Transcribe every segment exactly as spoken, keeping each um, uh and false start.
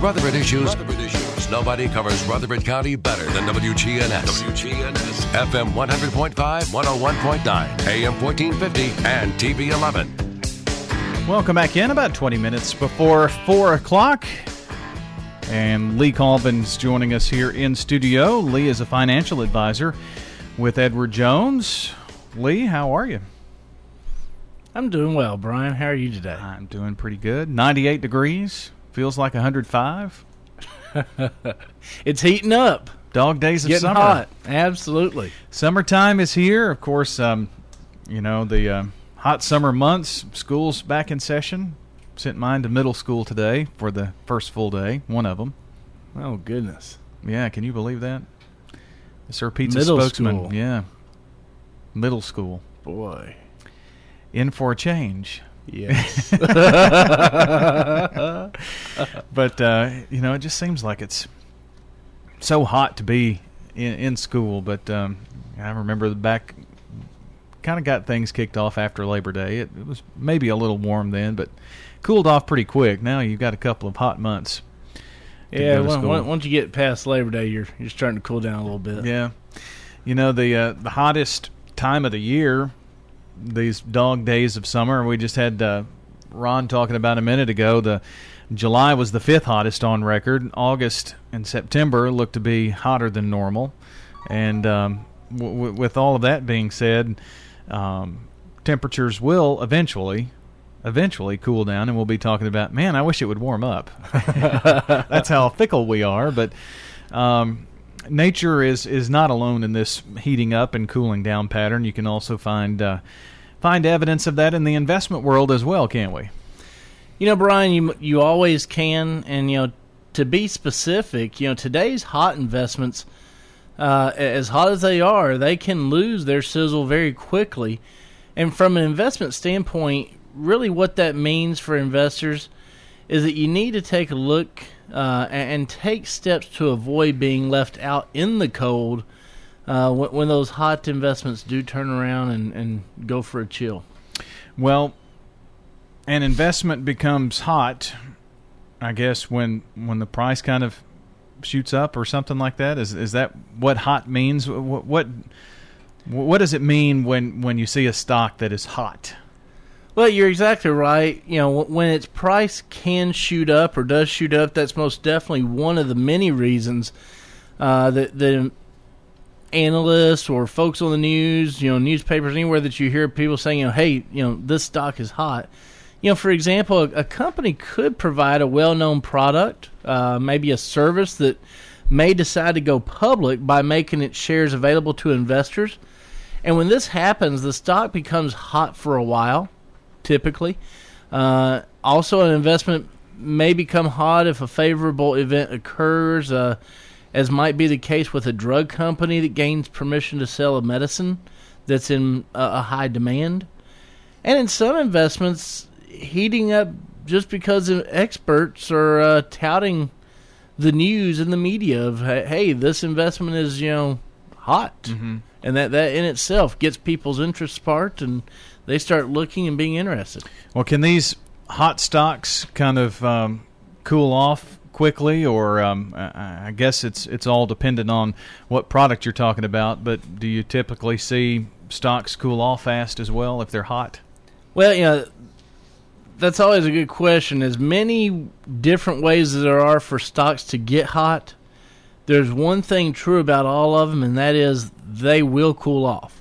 Rutherford Issues. Rutherford Issues. Nobody covers Rutherford County better than W G N S. W G N S. F M one hundred point five, one oh one point nine, A M fourteen fifty, and T V eleven. Welcome back in. About twenty minutes before four o'clock. And Lee Colvin's joining us here in studio. Lee is a financial advisor with Edward Jones. Lee, how are you? I'm doing well, Brian. How are you today? I'm doing pretty good. ninety-eight degrees. Feels like one hundred five. It's heating up. Dog days of Getting summer. hot. Absolutely. Summertime is here. Of course, um, you know, the uh, hot summer months. School's back in session. Sent mine to middle school today for the first full day, one of them. Oh, goodness. Yeah, can you believe that? Sir Pete's Middle spokesman. school. Yeah. Middle school. Boy. In for a change. Yes. But, uh, you know, it just seems like it's so hot to be in, in school. But um, I remember the back, kind of got things kicked off after Labor Day. It, it was maybe a little warm then, but cooled off pretty quick. Now you've got a couple of hot months. Yeah, when, once you get past Labor Day, you're you're starting to cool down a little bit. Yeah. You know, the uh, the hottest time of the year, these dog days of summer, we just had uh, Ron talking about a minute ago, the July was the fifth hottest on record. August and September look to be hotter than normal. And um, w- w- with all of that being said, um, temperatures will eventually eventually cool down, and we'll be talking about, man, I wish it would warm up. That's how fickle we are. But um, nature is, is not alone in this heating up and cooling down pattern. You can also find uh, find evidence of that in the investment world as well, can't we? You know, Brian, you you always can, and you know, to be specific, you know, today's hot investments, uh, as hot as they are, they can lose their sizzle very quickly. And from an investment standpoint, really what that means for investors is that you need to take a look uh, and, and take steps to avoid being left out in the cold uh, when, when those hot investments do turn around and, and go for a chill. Well, an investment becomes hot, I guess, when when the price kind of shoots up or something like that. Is is that what hot means? What what, what does it mean when, when you see a stock that is hot? Well, you're exactly right. You know, when its price can shoot up or does shoot up, that's most definitely one of the many reasons uh, that, that analysts or folks on the news, you know, newspapers, anywhere that you hear people saying, you know, hey, you know, this stock is hot. You know, for example, a, a company could provide a well-known product, uh, maybe a service that may decide to go public by making its shares available to investors. And when this happens, the stock becomes hot for a while. Typically. Uh, also, an investment may become hot if a favorable event occurs, uh, as might be the case with a drug company that gains permission to sell a medicine that's in a, a high demand. And in some investments, heating up just because experts are uh, touting the news in the media of, hey, this investment is, you know, hot. Mm-hmm. And that, that in itself gets people's interest sparked, and they start looking and being interested. Well, can these hot stocks kind of um, cool off quickly, or um, I, I guess it's it's all dependent on what product you're talking about, but do you typically see stocks cool off fast as well if they're hot? Well, you know, that's always a good question. As many different ways as there are for stocks to get hot, there's one thing true about all of them, and that is they will cool off.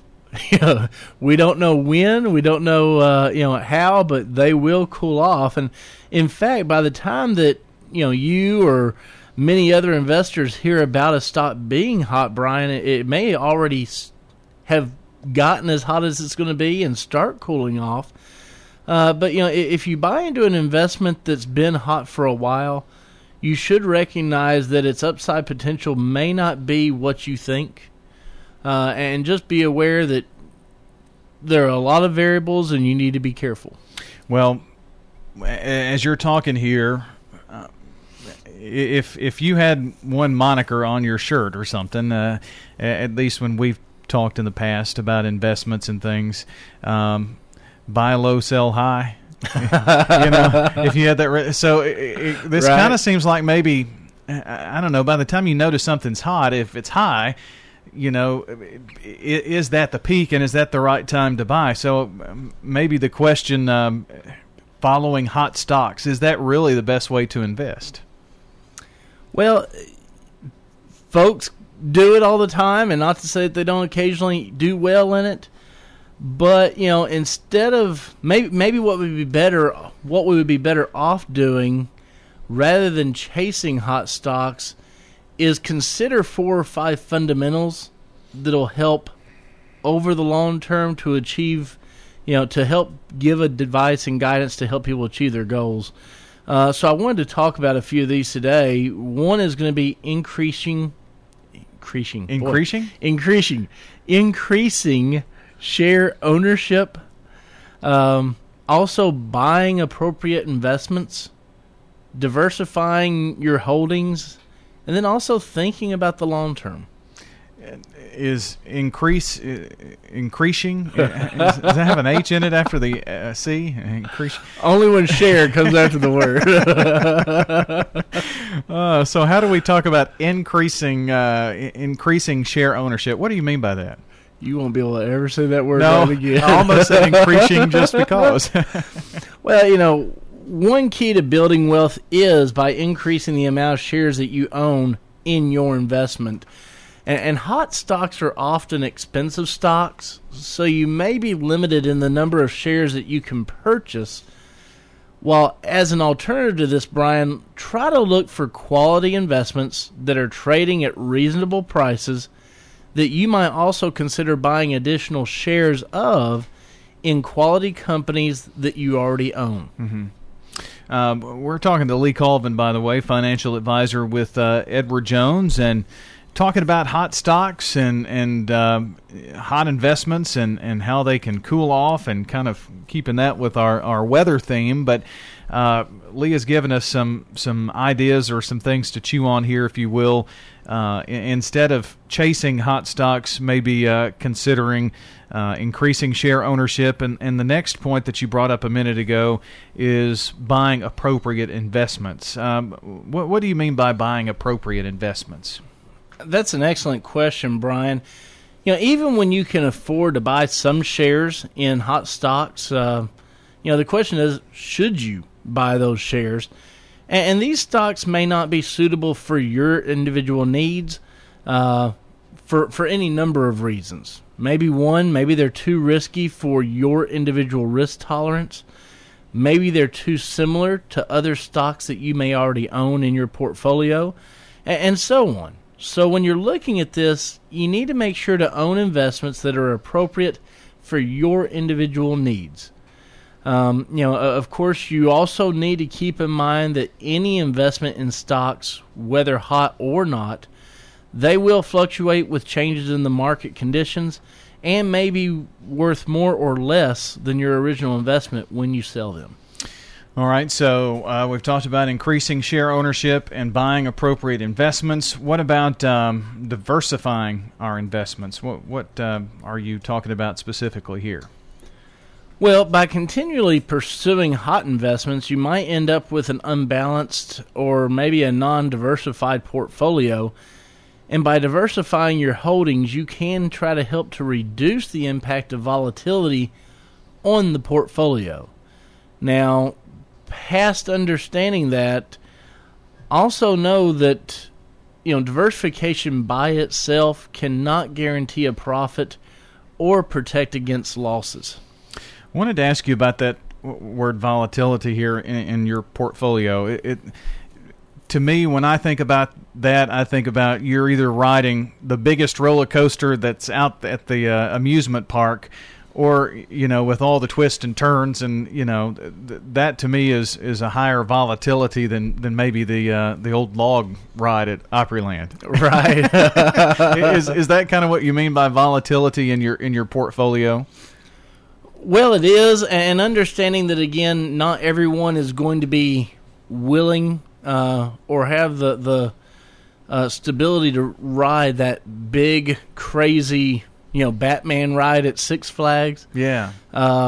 We don't know when, we don't know uh, you know how, but they will cool off. And in fact, by the time that you know you or many other investors hear about a stock being hot, Brian, it, it may already have gotten as hot as it's going to be and start cooling off. Uh, but you know, if you buy into an investment that's been hot for a while, you should recognize that its upside potential may not be what you think. Uh, and just be aware that there are a lot of variables and you need to be careful. Well, as you're talking here, uh, if if you had one moniker on your shirt or something, uh, at least when we've talked in the past about investments and things, um, buy low, sell high. you know, if you had that. Re- so it, it, this Right. kind of seems like maybe, I I don't know, by the time you notice something's hot, if it's high, you know, i- is that the peak and is that the right time to buy? So um, maybe the question, um, following hot stocks, is that really the best way to invest? Well, folks do it all the time, and not to say that they don't occasionally do well in it, but you know, instead of maybe maybe what would be better, what we would be better off doing, rather than chasing hot stocks, is consider four or five fundamentals that'll help over the long term to achieve, you know, to help give advice and guidance to help people achieve their goals. Uh, so I wanted to talk about a few of these today. One is going to be increasing, increasing, boy, Increasing? increasing, increasing share ownership. Um, also, buying appropriate investments, diversifying your holdings, and then also thinking about the long term. Is increase uh, increasing? uh, Does does that have an H in it after the uh, C? Increase. Only when share comes after the word. Uh, so how do we talk about increasing uh, i- increasing share ownership? What do you mean by that? You won't be able to ever say that word No, right again. I almost said increasing just because. Well, you know, one key to building wealth is by increasing the amount of shares that you own in your investment. And, and hot stocks are often expensive stocks, so you may be limited in the number of shares that you can purchase. While as an alternative to this, Brian, try to look for quality investments that are trading at reasonable prices that you might also consider buying additional shares of in quality companies that you already own. Mm-hmm. Um, we're talking to Lee Colvin, by the way, financial advisor with uh, Edward Jones, and talking about hot stocks and and um, hot investments and, and how they can cool off, and kind of keeping that with our, our weather theme. But uh, Lee has given us some some ideas or some things to chew on here, if you will. Uh, i- instead of chasing hot stocks, maybe uh, considering uh, increasing share ownership. And, and the next point that you brought up a minute ago is buying appropriate investments. Um, what, what do you mean by buying appropriate investments? That's an excellent question, Brian. You know, even when you can afford to buy some shares in hot stocks, uh, you know, the question is, should you buy those shares? And, and these stocks may not be suitable for your individual needs uh, for, for any number of reasons. Maybe one, maybe they're too risky for your individual risk tolerance. Maybe they're too similar to other stocks that you may already own in your portfolio, and, and so on. So when you're looking at this, you need to make sure to own investments that are appropriate for your individual needs. Um, you know, of course, you also need to keep in mind that any investment in stocks, whether hot or not, they will fluctuate with changes in the market conditions and may be worth more or less than your original investment when you sell them. All right, so uh, we've talked about increasing share ownership and buying appropriate investments. What about um, diversifying our investments? What, what uh, are you talking about specifically here? Well, by continually pursuing hot investments, you might end up with an unbalanced or maybe a non-diversified portfolio. And by diversifying your holdings, you can try to help to reduce the impact of volatility on the portfolio. Now, past understanding that, also know that, you know, diversification by itself cannot guarantee a profit or protect against losses. I wanted to ask you about that w- word volatility here in, in your portfolio. It, it to me, when I think about that, I think about you're either riding the biggest roller coaster that's out at the uh, amusement park, or, you know, with all the twists and turns, and, you know, th- that to me is, is a higher volatility than, than maybe the uh, the old log ride at Opryland. Right. is is that kind of what you mean by volatility in your in your portfolio? Well, it is, and understanding that, again, not everyone is going to be willing uh, or have the, the uh, stability to ride that big, crazy, you know, Batman ride at Six Flags. Yeah. Um,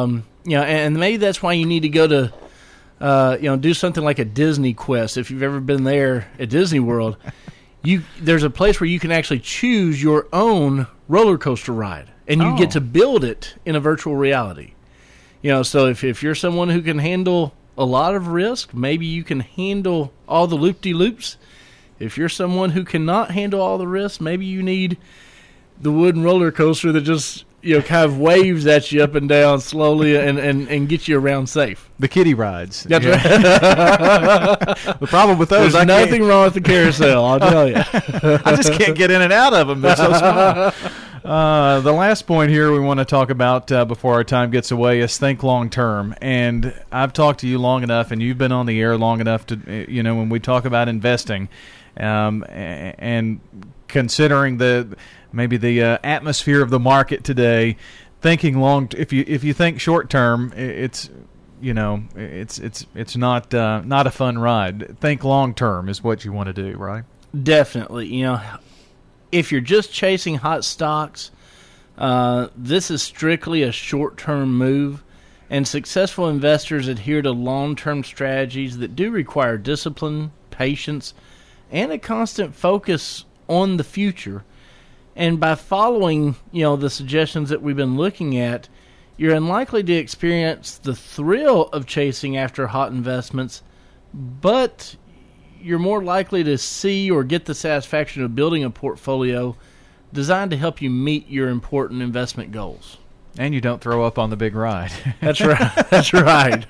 you know, and maybe that's why you need to go to, uh, you know, do something like a Disney Quest. If you've ever been there at Disney World, you there's a place where you can actually choose your own roller coaster ride, and you Oh. get to build it in a virtual reality. You know, so if if you're someone who can handle a lot of risk, maybe you can handle all the loop-de-loops. If you're someone who cannot handle all the risks, maybe you need the wooden roller coaster that just, you know, kind of waves at you up and down slowly and, and, and gets you around safe. The kiddie rides. That's Yeah. right. The problem with those, There's I can't- nothing wrong with the carousel, I'll tell you. I just can't get in and out of them. They're so small. Uh, the last point here we want to talk about uh, before our time gets away is think long term. And I've talked to you long enough, and you've been on the air long enough to, uh, you know, when we talk about investing um, a- and considering the maybe the uh, atmosphere of the market today, thinking long. If you if you think short term, i- it's you know it's it's it's not uh, not a fun ride. Think long term is what you want to do, right? Definitely. You know, if you're just chasing hot stocks, uh, this is strictly a short-term move, and successful investors adhere to long-term strategies that do require discipline, patience, and a constant focus on the future. And by following, you know, the suggestions that we've been looking at, you're unlikely to experience the thrill of chasing after hot investments, but you're more likely to see or get the satisfaction of building a portfolio designed to help you meet your important investment goals. And you don't throw up on the big ride. That's right. That's right.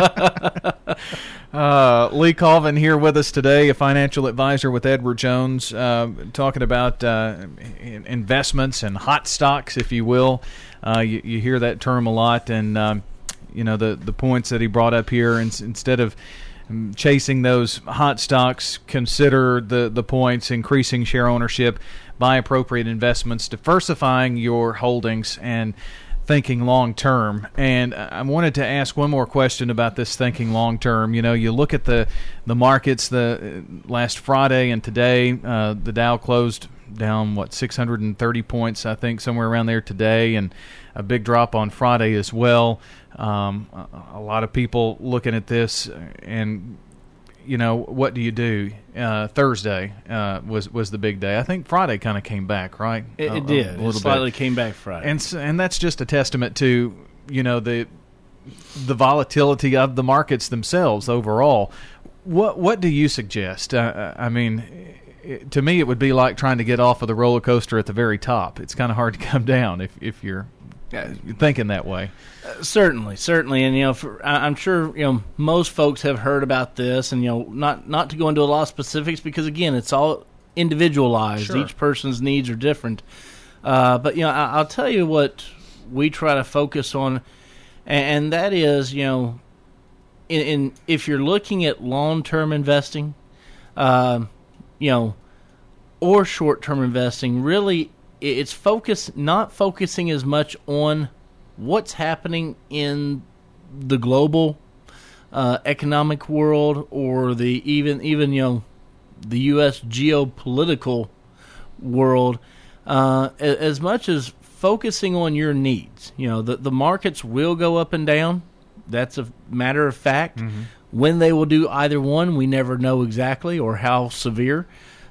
uh, Lee Colvin here with us today, a financial advisor with Edward Jones, uh, talking about uh, in- investments and hot stocks, if you will. Uh, you, you hear that term a lot, and um, you know the the points that he brought up here. And instead of chasing those hot stocks, consider the, the points, increasing share ownership, buy appropriate investments, diversifying your holdings, and thinking long term. And I wanted to ask one more question about this thinking long term. You know, you look at the the markets the last Friday and today, uh, the Dow closed down, what, six hundred thirty points, I think, somewhere around there today, and a big drop on Friday as well. Um, a, a lot of people looking at this, and you know, what do you do? Uh, Thursday uh, was was the big day. I think Friday kind of came back, right? It, A- it a did. little It bit. slightly came back Friday. And s- and that's just a testament to, you know, the the volatility of the markets themselves overall. What what do you suggest? Uh, I mean, it, to me, it would be like trying to get off of the roller coaster at the very top. It's kind of hard to come down if if you're thinking that way. Certainly, certainly, and you know, for, I- I'm sure you know most folks have heard about this, and you know, not not to go into a lot of specifics because again, it's all individualized. Sure. Each person's needs are different. Uh, but you know, I, I'll tell you what we try to focus on, and, and that is, you know, in, in if you're looking at long-term investing, uh, you know, or short-term investing, really, it's focus not focusing as much on what's happening in the global uh, economic world or the even even you know the U S geopolitical world uh, a- as much as focusing on your needs. You know, the the markets will go up and down. That's a matter of fact. Mm-hmm. When they will do either one, we never know exactly or how severe.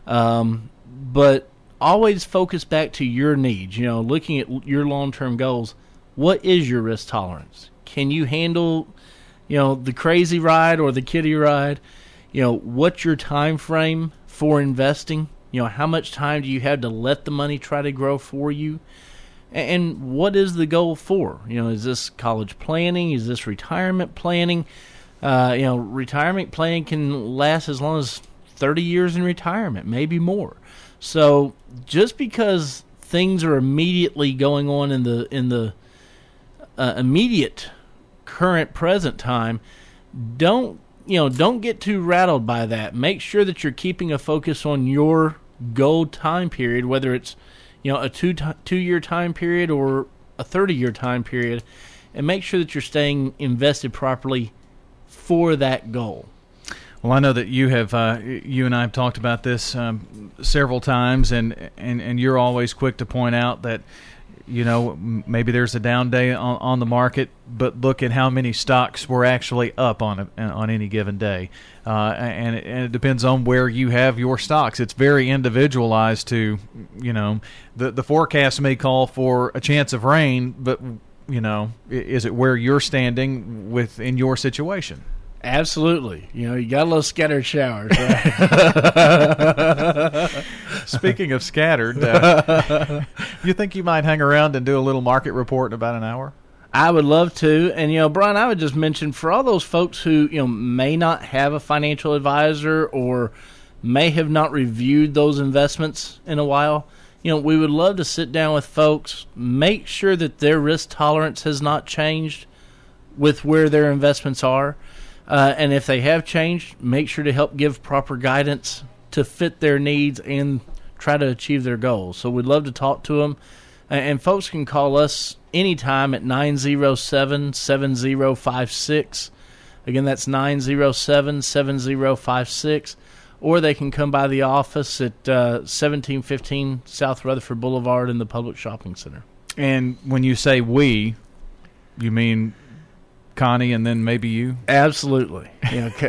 Um, but always focus back to your needs. You know, looking at your long-term goals. What is your risk tolerance? Can you handle, you know, the crazy ride or the kiddie ride? You know, what's your time frame for investing? You know, how much time do you have to let the money try to grow for you? And what is the goal for? You know, is this college planning? Is this retirement planning? Uh, you know, retirement planning can last as long as thirty years in retirement, maybe more. So just because things are immediately going on in the in the uh, immediate current present time, don't you know? Don't get too rattled by that. Make sure that you're keeping a focus on your goal time period, whether it's you know a two t- two year time period or a thirty year time period, and make sure that you're staying invested properly for that goal. Well, I know that you have, uh, you and I have talked about this um, several times, and, and, and you're always quick to point out that, you know, m- maybe there's a down day on, on the market, but look at how many stocks were actually up on a, on any given day. Uh, and, it, and it depends on where you have your stocks. It's very individualized to, you know, the, the forecast may call for a chance of rain, but, you know, is it where you're standing within your situation? Absolutely. You know, you got to love scattered showers, right? Speaking of scattered, uh, you think you might hang around and do a little market report in about an hour? I would love to. And, you know, Brian, I would just mention for all those folks who, you know, may not have a financial advisor or may have not reviewed those investments in a while, you know, we would love to sit down with folks, make sure that their risk tolerance has not changed with where their investments are. Uh, and if they have changed, make sure to help give proper guidance to fit their needs and try to achieve their goals. So we'd love to talk to them. And, and folks can call us anytime at nine oh seven, seven oh five six. Again, that's nine oh seven, seven oh five six. Or they can come by the office at uh, seventeen fifteen South Rutherford Boulevard in the Public Shopping Center. And when you say we, you mean Connie and then maybe you? Absolutely. You know,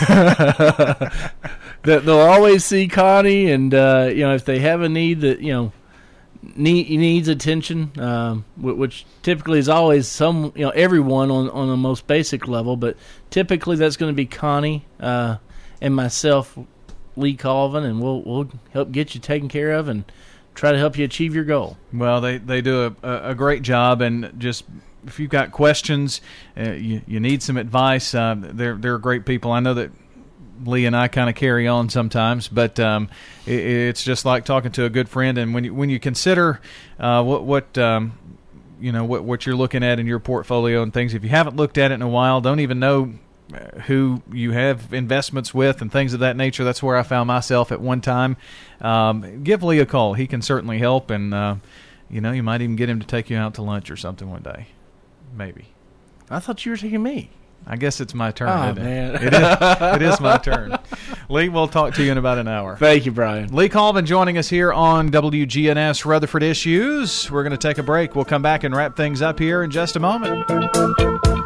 they'll always see Connie, and uh, you know, if they have a need that you know need, needs attention, um, which typically is always some you know everyone on on the most basic level, but typically that's going to be Connie uh, and myself, Lee Colvin, and we'll we'll help get you taken care of and try to help you achieve your goal. Well, they they do a, a great job, and just. If you've got questions, uh, you, you need some advice, uh, they're they're great people. I know that Lee and I kind of carry on sometimes, but um, it, it's just like talking to a good friend. And when you when you consider uh, what what um, you know what what you're looking at in your portfolio and things, if you haven't looked at it in a while, don't even know who you have investments with and things of that nature. That's where I found myself at one time. Um, give Lee a call; he can certainly help, and uh, you know you might even get him to take you out to lunch or something one day. Maybe. I thought you were taking me. I guess it's my turn. Oh, isn't man. It? It, is, it is my turn. Lee, we'll talk to you in about an hour. Thank you, Brian. Lee Colvin joining us here on W G N S Rutherford Issues. We're going to take a break. We'll come back and wrap things up here in just a moment.